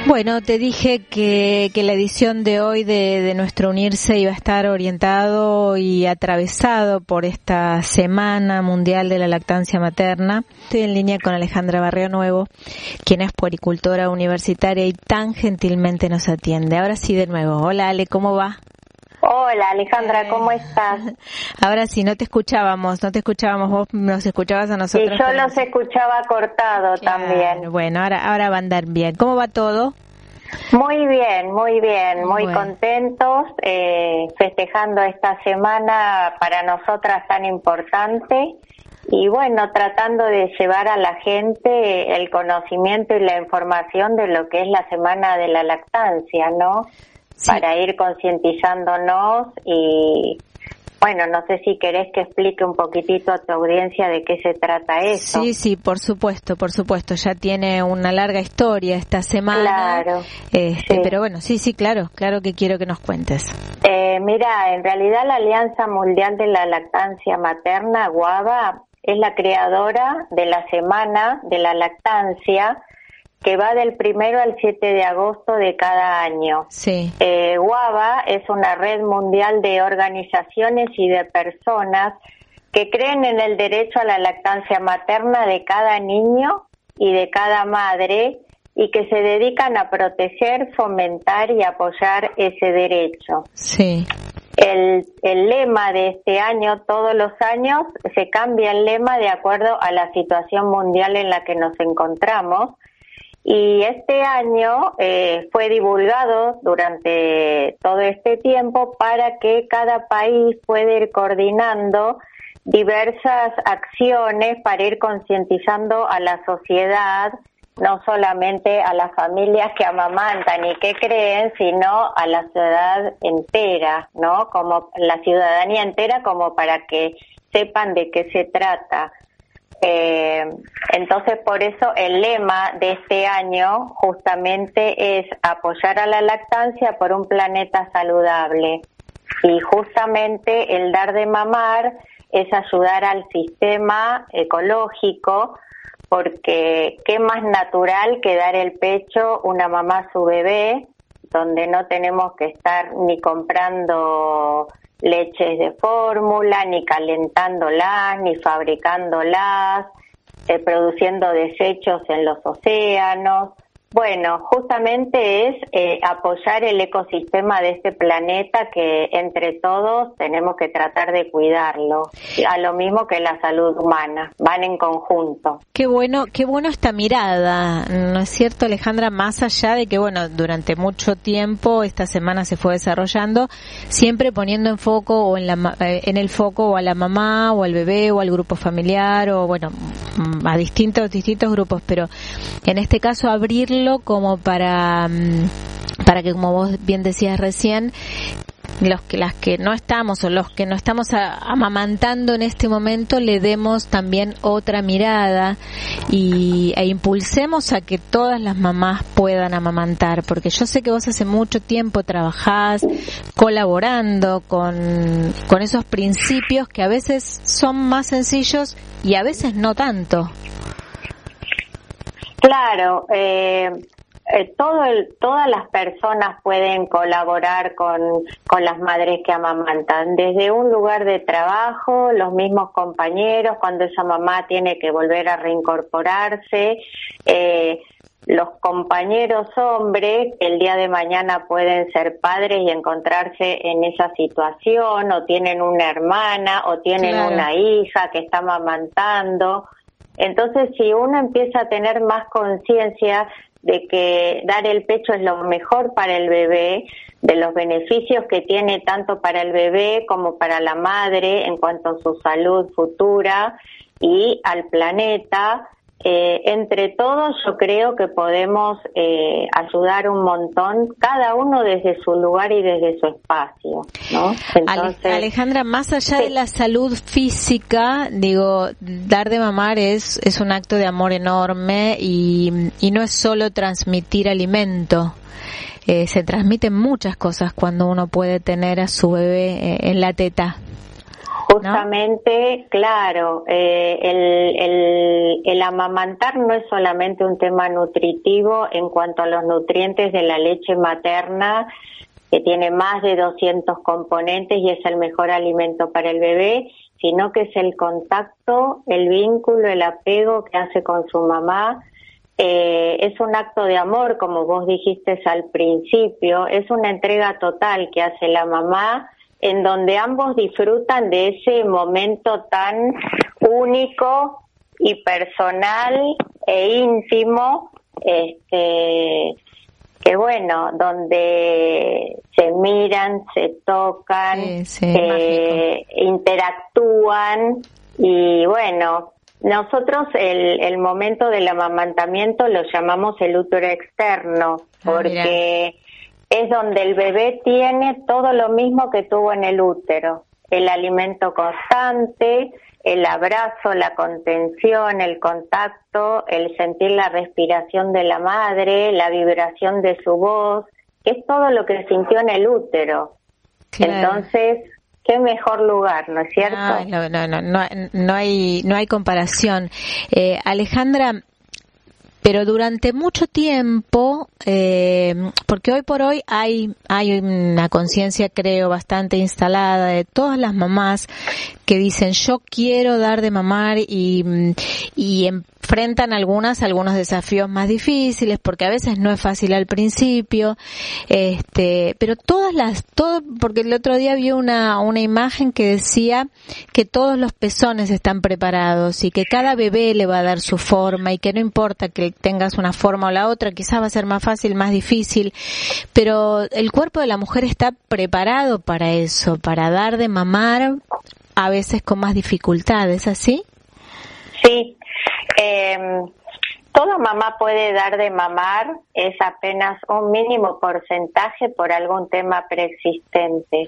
Bueno, te dije que la edición de hoy de Nuestro Unirse iba a estar orientado y atravesado por esta Semana Mundial de la Lactancia Materna. Estoy en línea con Alejandra Barrionuevo, quien es puericultora universitaria y tan gentilmente nos atiende. Ahora sí, de nuevo. Hola, Ale, ¿cómo va? Hola, Alejandra, ¿cómo estás? Ahora sí, no te escuchábamos, vos nos escuchabas a nosotros. Y yo los escuchaba cortado también. Bueno, ahora va a andar bien. ¿Cómo va todo? Muy bien, muy contentos, festejando esta semana para nosotras tan importante y bueno, tratando de llevar a la gente el conocimiento y la información de lo que es la Semana de la Lactancia, ¿no? Sí. Para ir concientizándonos y bueno, no sé si querés que explique un poquitito a tu audiencia de qué se trata eso. Sí, por supuesto, ya tiene una larga historia esta semana. Claro. Sí. Pero bueno, sí, claro que quiero que nos cuentes. Mira, en realidad la Alianza Mundial de la Lactancia Materna, GUAVA, es la creadora de la Semana de la Lactancia, que va del 1 al 7 de agosto de cada año. Sí. GUAVA es una red mundial de organizaciones y de personas que creen en el derecho a la lactancia materna de cada niño y de cada madre y que se dedican a proteger, fomentar y apoyar ese derecho. Sí. El lema de este año, todos los años, se cambia el lema de acuerdo a la situación mundial en la que nos encontramos. Y este año fue divulgado durante todo este tiempo para que cada país pueda ir coordinando diversas acciones para ir concientizando a la sociedad, no solamente a las familias que amamantan y que creen, sino a la ciudad entera, ¿no? Como la ciudadanía entera, como para que sepan de qué se trata. Entonces, por eso el lema de este año justamente es apoyar a la lactancia por un planeta saludable. Y justamente el dar de mamar es ayudar al sistema ecológico, porque qué más natural que dar el pecho una mamá a su bebé, donde no tenemos que estar ni comprando leches de fórmula, ni calentándolas, ni fabricándolas, produciendo desechos en los océanos. Bueno, justamente es apoyar el ecosistema de este planeta que entre todos tenemos que tratar de cuidarlo, a lo mismo que la salud humana, van en conjunto. Qué bueno esta mirada, ¿no es cierto, Alejandra? Más allá de que, bueno, durante mucho tiempo esta semana se fue desarrollando, siempre poniendo en foco o en el foco o a la mamá o al bebé o al grupo familiar o, bueno, a distintos grupos, pero en este caso abrirlo como para que, como vos bien decías recién, las que no estamos o los que no estamos amamantando en este momento le demos también otra mirada e impulsemos a que todas las mamás puedan amamantar, porque yo sé que vos hace mucho tiempo trabajás colaborando con esos principios que a veces son más sencillos y a veces no tanto. Claro, todas las personas pueden colaborar con las madres que amamantan, desde un lugar de trabajo, los mismos compañeros, cuando esa mamá tiene que volver a reincorporarse, los compañeros hombres que el día de mañana pueden ser padres y encontrarse en esa situación, o tienen una hermana, o tienen una hija que está amamantando. Entonces, si uno empieza a tener más conciencia de que dar el pecho es lo mejor para el bebé, de los beneficios que tiene tanto para el bebé como para la madre en cuanto a su salud futura y al planeta, entre todos yo creo que podemos ayudar un montón, cada uno desde su lugar y desde su espacio, ¿no? Entonces, Alejandra, más allá de la salud física, digo, dar de mamar es un acto de amor enorme y no es solo transmitir alimento. Se transmiten muchas cosas cuando uno puede tener a su bebé en la teta. Justamente, ¿no? Claro, el amamantar no es solamente un tema nutritivo en cuanto a los nutrientes de la leche materna, que tiene más de 200 componentes y es el mejor alimento para el bebé, sino que es el contacto, el vínculo, el apego que hace con su mamá. Es un acto de amor, como vos dijiste al principio, es una entrega total que hace la mamá, en donde ambos disfrutan de ese momento tan único y personal e íntimo, que bueno, donde se miran, se tocan, interactúan y bueno, nosotros el momento del amamantamiento lo llamamos el útero externo, porque es donde el bebé tiene todo lo mismo que tuvo en el útero, el alimento constante, el abrazo, la contención, el contacto, el sentir la respiración de la madre, la vibración de su voz, que es todo lo que sintió en el útero. Claro. Entonces, qué mejor lugar, ¿no es cierto? No hay comparación. Alejandra, pero durante mucho tiempo, porque hoy por hoy hay una conciencia, creo, bastante instalada de todas las mamás que dicen yo quiero dar de mamar y enfrentan algunos desafíos más difíciles porque a veces no es fácil al principio, pero porque el otro día vi una imagen que decía que todos los pezones están preparados y que cada bebé le va a dar su forma y que no importa que tengas una forma o la otra, quizás va a ser más fácil, más difícil, pero el cuerpo de la mujer está preparado para eso, para dar de mamar a veces con más dificultades, ¿así? Sí. Toda mamá puede dar de mamar, es apenas un mínimo porcentaje por algún tema preexistente,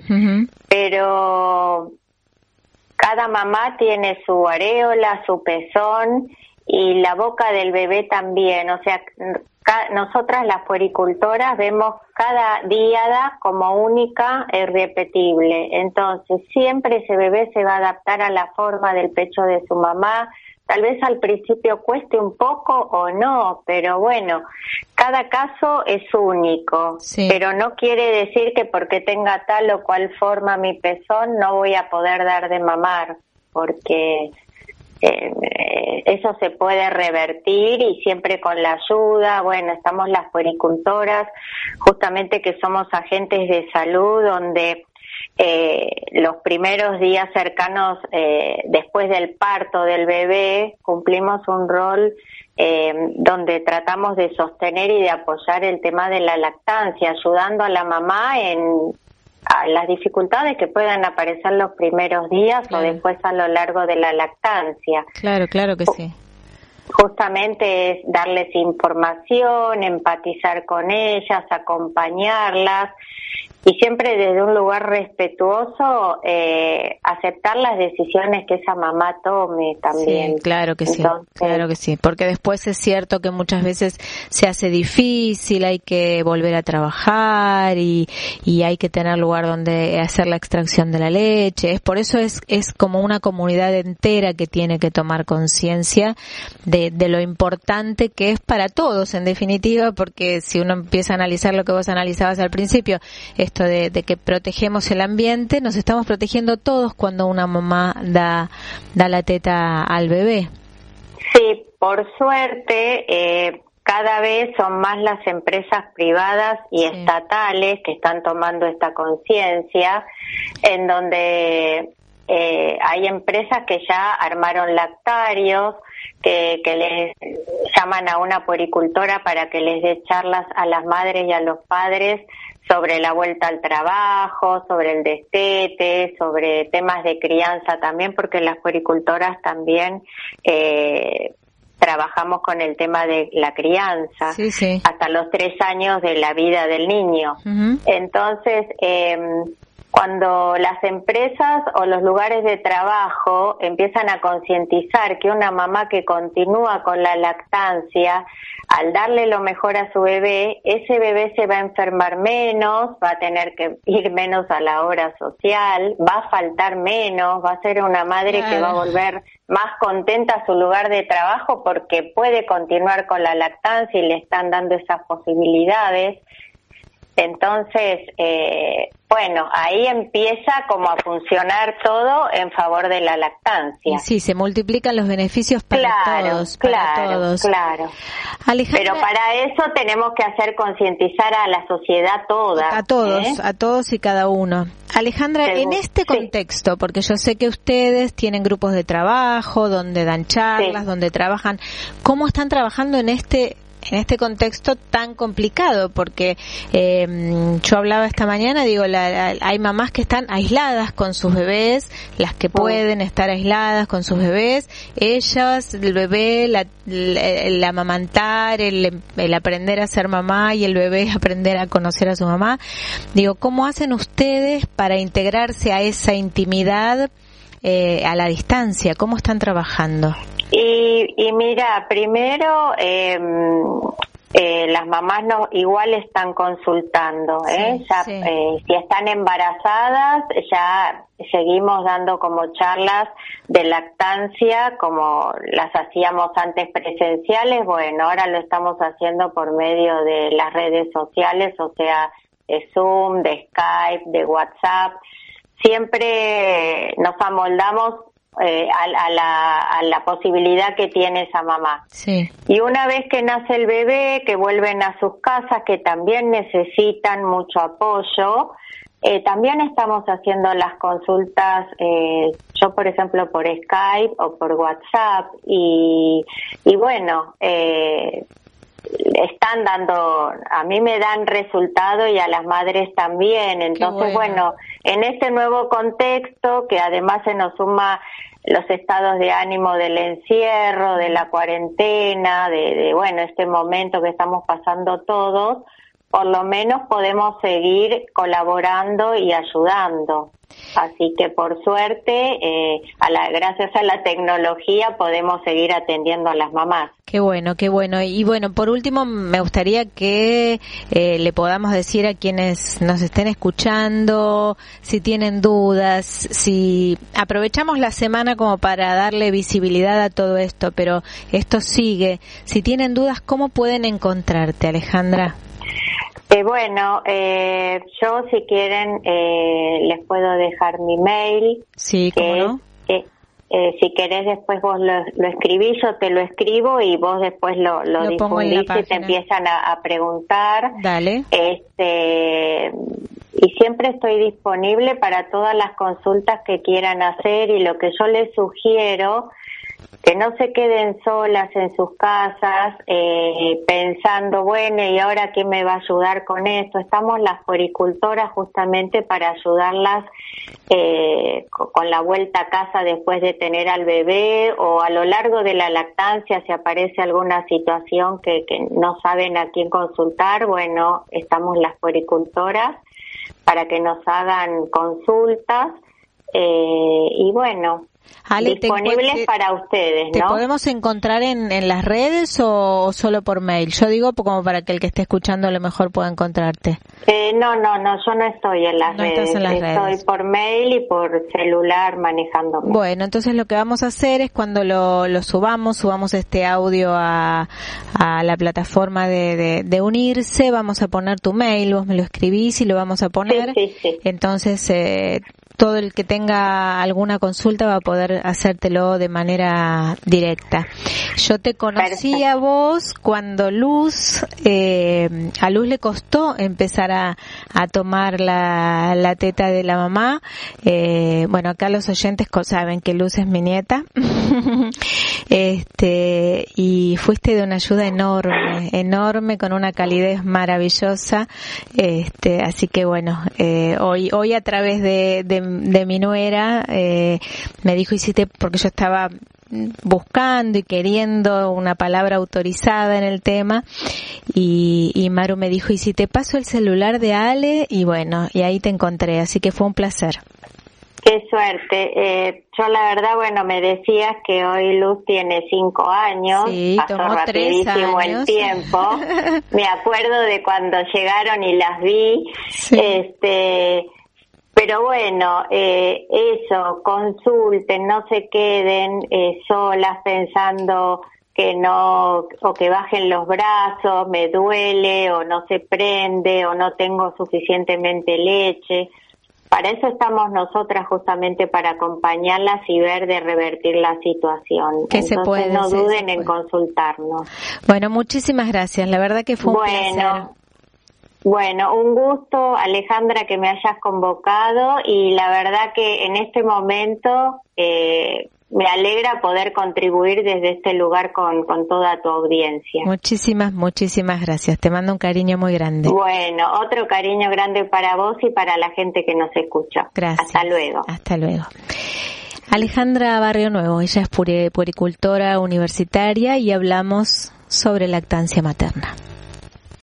pero cada mamá tiene su areola, su pezón y la boca del bebé también, o sea, nosotras las puericultoras vemos cada diada como única e irrepetible, entonces siempre ese bebé se va a adaptar a la forma del pecho de su mamá. Tal vez al principio cueste un poco o no, pero bueno, cada caso es único, pero no quiere decir que porque tenga tal o cual forma mi pezón no voy a poder dar de mamar, porque eso se puede revertir y siempre con la ayuda, bueno, estamos las puericultoras, justamente que somos agentes de salud donde los primeros días cercanos después del parto del bebé cumplimos un rol donde tratamos de sostener y de apoyar el tema de la lactancia, ayudando a la mamá a las dificultades que puedan aparecer los primeros días o después a lo largo de la lactancia. Claro que sí. Justamente es darles información, empatizar con ellas, acompañarlas y siempre desde un lugar respetuoso aceptar las decisiones que esa mamá tome también. Sí, claro que sí, porque después es cierto que muchas veces se hace difícil, hay que volver a trabajar y hay que tener lugar donde hacer la extracción de la leche. Por eso es como una comunidad entera que tiene que tomar conciencia de lo importante que es para todos, en definitiva, porque si uno empieza a analizar lo que vos analizabas al principio, esto de que protegemos el ambiente, nos estamos protegiendo todos cuando una mamá da la teta al bebé. Sí, por suerte, cada vez son más las empresas privadas y estatales que están tomando esta conciencia, en donde hay empresas que ya armaron lactarios, que les llaman a una puericultora para que les dé charlas a las madres y a los padres sobre la vuelta al trabajo, sobre el destete, sobre temas de crianza también, porque las puericultoras también trabajamos con el tema de la crianza hasta los 3 años de la vida del niño. Entonces, cuando las empresas o los lugares de trabajo empiezan a concientizar que una mamá que continúa con la lactancia al darle lo mejor a su bebé, ese bebé se va a enfermar menos, va a tener que ir menos a la hora social, va a faltar menos, va a ser una madre que va a volver más contenta a su lugar de trabajo porque puede continuar con la lactancia y le están dando esas posibilidades. Entonces, bueno, ahí empieza como a funcionar todo en favor de la lactancia. Y sí, se multiplican los beneficios para todos. Claro. Alejandra, pero para eso tenemos que hacer concientizar a la sociedad toda. A todos y cada uno. Alejandra, en este contexto, porque yo sé que ustedes tienen grupos de trabajo, donde dan charlas, donde trabajan, ¿cómo están trabajando en este contexto tan complicado? Porque yo hablaba esta mañana, digo, hay mamás que están aisladas con sus bebés, las que pueden estar aisladas con sus bebés, ellas, el bebé, el amamantar, el aprender a ser mamá y el bebé aprender a conocer a su mamá. Digo, ¿cómo hacen ustedes para integrarse a esa intimidad a la distancia? ¿Cómo están trabajando? Y mira, primero las mamás igual están consultando, si están embarazadas ya seguimos dando como charlas de lactancia como las hacíamos antes presenciales. Bueno, ahora lo estamos haciendo por medio de las redes sociales, o sea, de Zoom, de Skype, de WhatsApp. Siempre nos amoldamos a la posibilidad que tiene esa mamá. Sí. Y una vez que nace el bebé, que vuelven a sus casas, que también necesitan mucho apoyo, también estamos haciendo las consultas, yo por ejemplo por Skype o por WhatsApp, y bueno, están dando, a mí me dan resultado y a las madres también. Entonces, bueno, en este nuevo contexto, que además se nos suma los estados de ánimo del encierro, de la cuarentena, de bueno, este momento que estamos pasando todos, por lo menos podemos seguir colaborando y ayudando. Así que por suerte, gracias a la tecnología podemos seguir atendiendo a las mamás. Qué bueno, qué bueno. Y bueno, por último me gustaría que le podamos decir a quienes nos estén escuchando, si tienen dudas, si aprovechamos la semana como para darle visibilidad a todo esto, pero esto sigue. Si tienen dudas, ¿cómo pueden encontrarte, Alejandra? Bueno, yo si quieren les puedo dejar mi mail. Sí, ¿cómo no? Si querés después vos lo escribís, yo te lo escribo y vos después lo difundís y te empiezan a preguntar. Dale. Y siempre estoy disponible para todas las consultas que quieran hacer, y lo que yo les sugiero, que no se queden solas en sus casas pensando, bueno, ¿y ahora quién me va a ayudar con esto? Estamos las puericultoras justamente para ayudarlas con la vuelta a casa después de tener al bebé, o a lo largo de la lactancia si aparece alguna situación que no saben a quién consultar. Bueno, estamos las puericultoras para que nos hagan consultas y bueno, Ale, disponibles para ustedes, ¿no? ¿Te podemos encontrar en las redes o solo por mail? Yo digo como para que el que esté escuchando a lo mejor pueda encontrarte. No, yo no estoy en las redes. Estás en las redes. Estoy por mail y por celular manejándome. Bueno, entonces lo que vamos a hacer es cuando lo subamos este audio a la plataforma de Unirse, vamos a poner tu mail, vos me lo escribís y lo vamos a poner. Sí. Entonces, todo el que tenga alguna consulta va a poder hacértelo de manera directa. Yo te conocí a vos cuando a Luz le costó empezar a tomar la teta de la mamá. Bueno, acá los oyentes saben que Luz es mi nieta. Y fuiste de una ayuda enorme, con una calidez maravillosa. Así que bueno, hoy a través de mi nuera, me dijo, porque yo estaba buscando y queriendo una palabra autorizada en el tema, y Maru me dijo, ¿y si te paso el celular de Ale? Y bueno, y ahí te encontré, así que fue un placer. Qué suerte. Yo la verdad, bueno, me decías que hoy Luz tiene 5 años. Sí, pasó tomó 3 rapidísimo años. el tiempo. Me acuerdo de cuando llegaron y las vi. Sí. Pero bueno, eso, consulten, no se queden solas pensando que no, o que bajen los brazos, me duele, o no se prende, o no tengo suficientemente leche. Para eso estamos nosotras, justamente para acompañarlas y ver de revertir la situación. Que se puede, no sí, duden en consultarnos. Bueno, muchísimas gracias. La verdad que fue un placer. Bueno, un gusto, Alejandra, que me hayas convocado, y la verdad que en este momento me alegra poder contribuir desde este lugar con toda tu audiencia. Muchísimas gracias. Te mando un cariño muy grande. Bueno, otro cariño grande para vos y para la gente que nos escucha. Gracias. Hasta luego. Hasta luego. Alejandra Barrio Nuevo, ella es puericultora universitaria y hablamos sobre lactancia materna.